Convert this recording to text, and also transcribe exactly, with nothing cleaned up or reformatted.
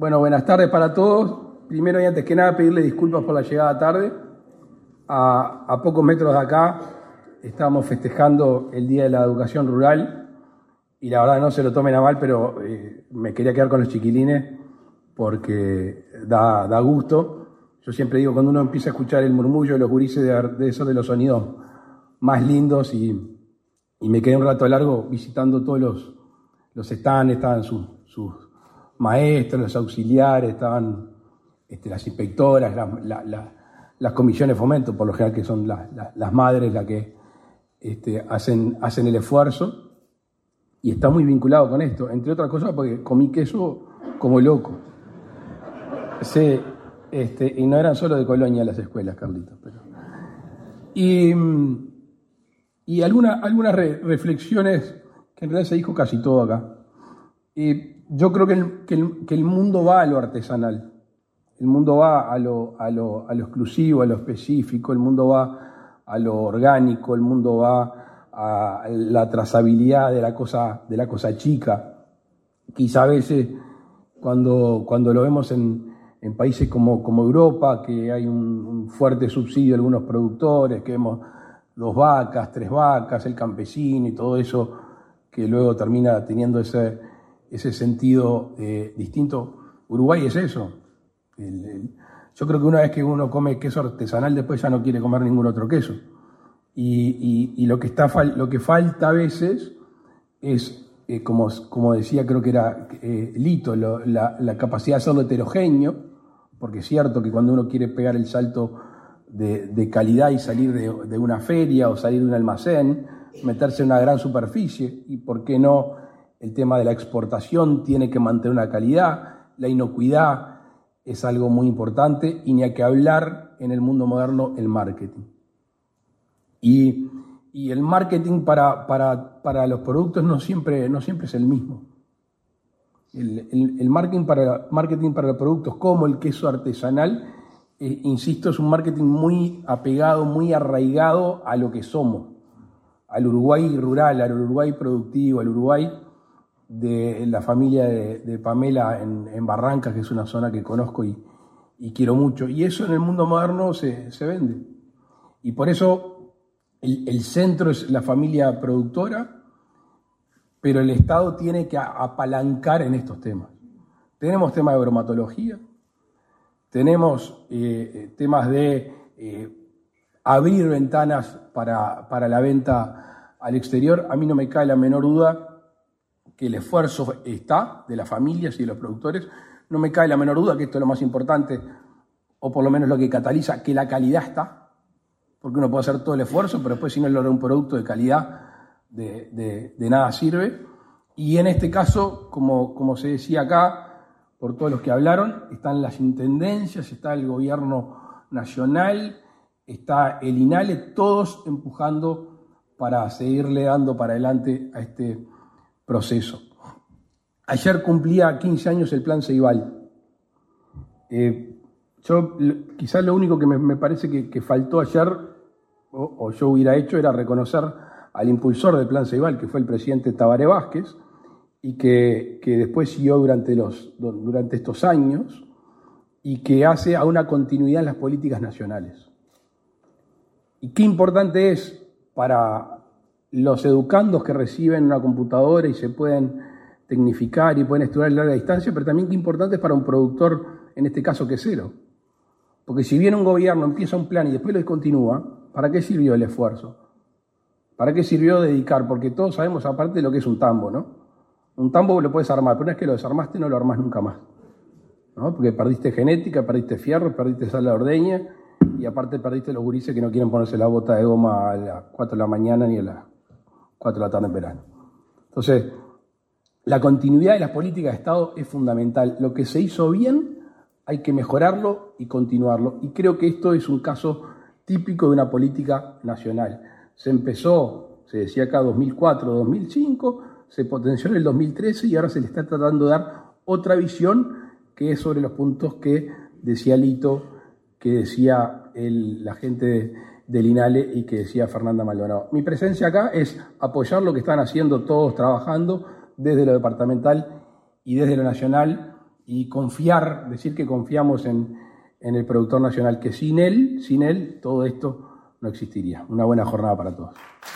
Bueno, buenas tardes para todos. Primero y antes que nada pedirle disculpas por la llegada tarde. A, a pocos metros de acá estábamos festejando el Día de la Educación Rural y la verdad no se lo tomen a mal, pero eh, me quería quedar con los chiquilines porque da, da gusto. Yo siempre digo, cuando uno empieza a escuchar el murmullo de los gurises, de, de esos de los sonidos más lindos, y, y me quedé un rato largo visitando todos los, los stands, estaban sus, sus maestros, los auxiliares, estaban este, las inspectoras, la, la, la, las comisiones de fomento, por lo general que son la, la, las madres las que este, hacen, hacen el esfuerzo, y está muy vinculado con esto, entre otras cosas porque comí queso como loco. Sí, este, y no eran solo de Colonia las escuelas, Carlitos. Pero... Y, y alguna, algunas re, reflexiones, que en realidad se dijo casi todo acá. Y yo creo que el, que, el, que el mundo va a lo artesanal, el mundo va a lo, a, lo, a lo exclusivo, a lo específico, el mundo va a lo orgánico, el mundo va a la trazabilidad de la cosa, de la cosa chica. Quizá a veces cuando, cuando lo vemos en, en países como, como Europa, que hay un, un fuerte subsidio a algunos productores, que vemos dos vacas, tres vacas, el campesino y todo eso, que luego termina teniendo ese, ese sentido eh, distinto. Uruguay es eso. El, el, yo creo que una vez que uno come queso artesanal, después ya no quiere comer ningún otro queso. Y, y, y lo que está lo que falta a veces es, eh, como, como decía, creo que era eh, Lito, lo, la, la capacidad de hacerlo heterogéneo, porque es cierto que cuando uno quiere pegar el salto de, de calidad y salir de, de una feria o salir de un almacén, meterse en una gran superficie, y por qué no el tema de la exportación tiene que mantener una calidad, la inocuidad es algo muy importante, y ni hay que hablar en el mundo moderno el marketing. Y, y el marketing para, para, para los productos no siempre, no siempre es el mismo. El, el, el marketing, para, marketing para los productos como el queso artesanal, eh, insisto, es un marketing muy apegado, muy arraigado a lo que somos, al Uruguay rural, al Uruguay productivo, al Uruguay de la familia de, de Pamela en, en Barrancas, que es una zona que conozco y, y quiero mucho. Y eso en el mundo moderno se, se vende. Y por eso el, el centro es la familia productora, pero el Estado tiene que apalancar en estos temas. Tenemos temas de bromatología, tenemos eh, temas de eh, abrir ventanas para, para la venta al exterior. A mí no me cae la menor duda que el esfuerzo está de las familias y de los productores. No me cae la menor duda que esto es lo más importante, o por lo menos lo que cataliza, que la calidad está, porque uno puede hacer todo el esfuerzo, pero después si no logra un producto de calidad, de, de, de nada sirve. Y en este caso, como, como se decía acá, por todos los que hablaron, están las intendencias, está el gobierno nacional, está el INALE, todos empujando para seguirle dando para adelante a este proceso. Ayer cumplía quince años el Plan Ceibal. Eh, yo, quizás lo único que me, me parece que, que faltó ayer, o, o yo hubiera hecho, era reconocer al impulsor del Plan Ceibal, que fue el presidente Tabaré Vázquez, y que, que después siguió durante, los, durante estos años, y que hace a una continuidad en las políticas nacionales. Y qué importante es para los educandos que reciben una computadora y se pueden tecnificar y pueden estudiar a larga distancia, pero también qué importante es para un productor, en este caso quesero. Porque si bien un gobierno empieza un plan y después lo descontinúa, ¿para qué sirvió el esfuerzo? ¿Para qué sirvió dedicar? Porque todos sabemos aparte de lo que es un tambo, ¿no? Un tambo lo puedes armar, pero una vez que lo desarmaste no lo armás nunca más, ¿no? Porque perdiste genética, perdiste fierro, perdiste sal de ordeña, y aparte perdiste los gurises que no quieren ponerse la bota de goma a las cuatro de la mañana ni a las cuatro de la tarde en verano. Entonces, la continuidad de las políticas de Estado es fundamental. Lo que se hizo bien hay que mejorarlo y continuarlo. Y creo que esto es un caso típico de una política nacional. Se empezó, se decía acá, dos mil cuatro, dos mil cinco, se potenció en el dos mil trece y ahora se le está tratando de dar otra visión que es sobre los puntos que decía Lito, que decía el, la gente de, del INALE y que decía Fernanda Maldonado. Mi presencia acá es apoyar lo que están haciendo todos trabajando desde lo departamental y desde lo nacional y confiar, decir que confiamos en, en el productor nacional, que sin él, sin él, todo esto no existiría. Una buena jornada para todos.